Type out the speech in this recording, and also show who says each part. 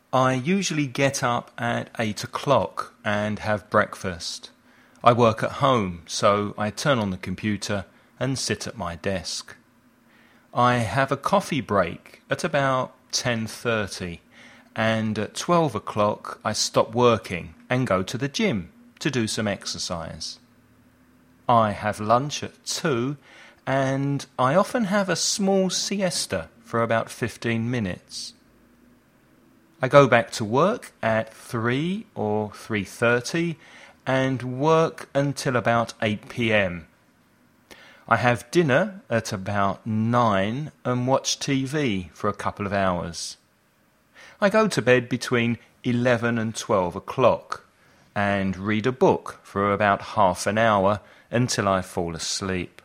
Speaker 1: I usually get up at 8 o'clock and have breakfast. I work at home, so I turn on the computer and sit at my desk. I have a coffee break at about 10:30, and at 12 o'clock I stop working and go to the gym to do some exercise. I have lunch at 2, and I often have a small siesta for about 15 minutes. I go back to work at 3 or 3:30 and work until about 8 p.m. I have dinner at about 9 and watch TV for a couple of hours. I go to bed between 11 and 12 o'clock and read a book for about half an hour until I fall asleep.